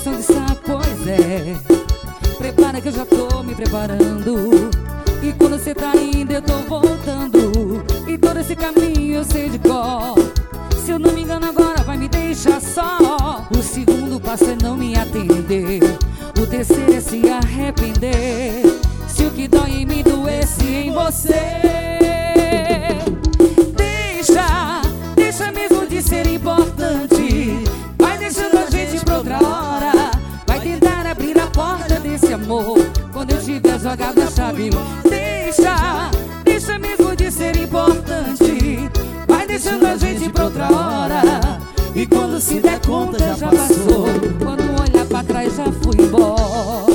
posição de saco, pois é. Prepara que eu já tô me preparando. E quando cê tá indo eu tô voltando. E todo esse caminho eu sei de cor. Se eu não me engano agora vai me deixar só. O segundo passo é não me atender. O terceiro é se arrepender. Se o que dói em mim doesse em você. Deixa mesmo de ser importante. Vai deixando a gente pra outra hora. Vai tentar abrir a porta desse amor quando eu tiver jogado a chave. Deixa mesmo de ser importante. Vai deixando a gente pra outra hora. E quando se der conta já passou. Quando olhar pra trás já fui embora.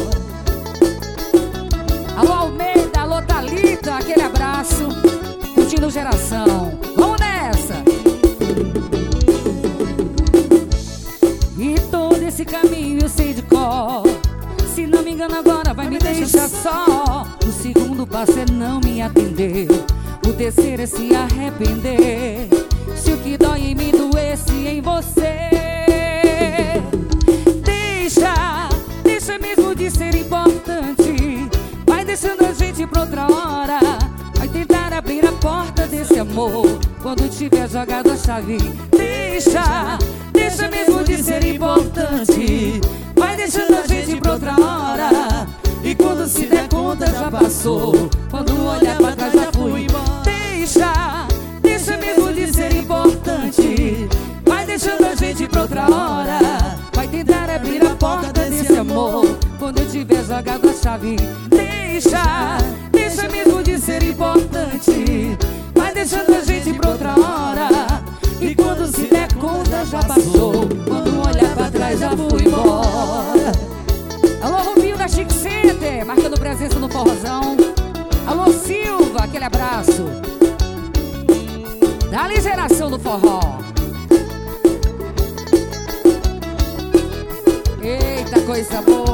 Alô Almeida, alô Thalita, aquele abraço. Curtindo Geração. Vamos nessa! E todo esse caminho eu sei de cor. Se não me engano agora vai me deixar só. O segundo passo é não me atender. O terceiro é se arrepender. Se o que dói em mim doesse em você. Deixa mesmo de ser importante. Vai deixando a gente pra outra hora. Vai tentar abrir a porta desse amor quando tiver jogado a chave. Deixa mesmo de ser importante. Vai deixando a gente pra outra hora. E quando se der conta já passou. Quando olhar pra trás já fui embora. Deixa mesmo de ser importante. Vai deixando a gente pra outra hora. Vai tentar abrir a porta desse amor quando eu tiver jogado a chave. Deixa mesmo de ser importante. Vai deixando a gente pra outra hora. E quando se der conta já passou. Quando olhar pra trás já fui embora. Alô Rubinho da Chic Center, marcando presença no forrozão. Alô Silva, aquele abraço. Dali Geração do forró. Eita coisa boa.